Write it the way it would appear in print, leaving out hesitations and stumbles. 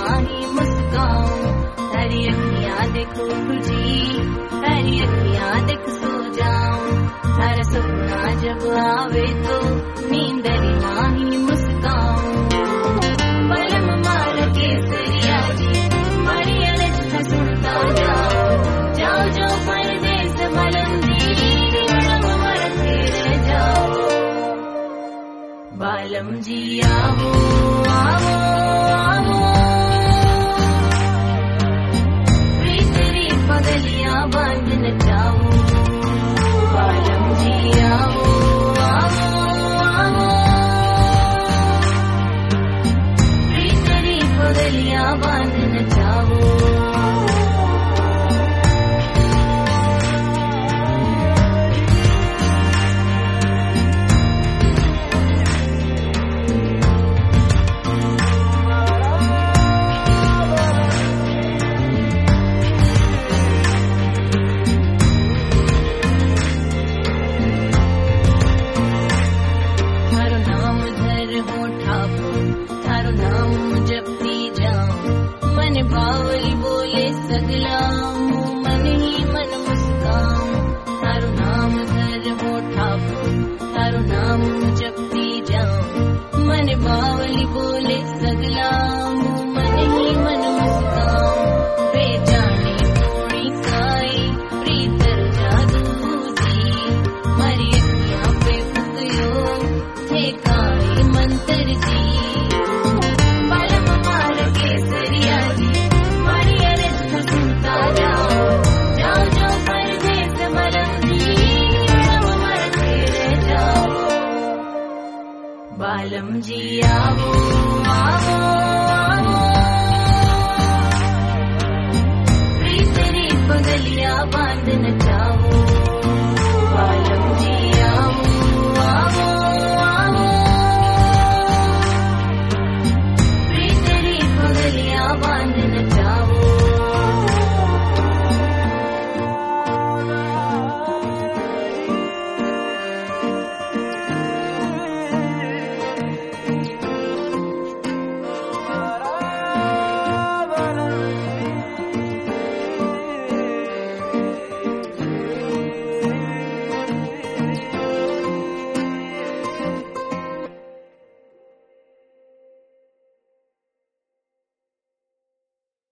माही मुस्काऊं, तेरी अखियां देखो तुझी, तेरी अखियां देख सो जाऊं, हर सपना जब आवे तो नींदरी माही मुस्काऊं। बलम मार के सरिया जी मारी अलग सुनता जाओ, जाओ जो परदेस बलम जी बलम मर के जाओ। बालम जी आओ आओ आओ, प्रीतरी पगलियां बांध नचाओ। बालम जी आओ आओ आओ, प्रीतरी पगलियां बांध नचाओ।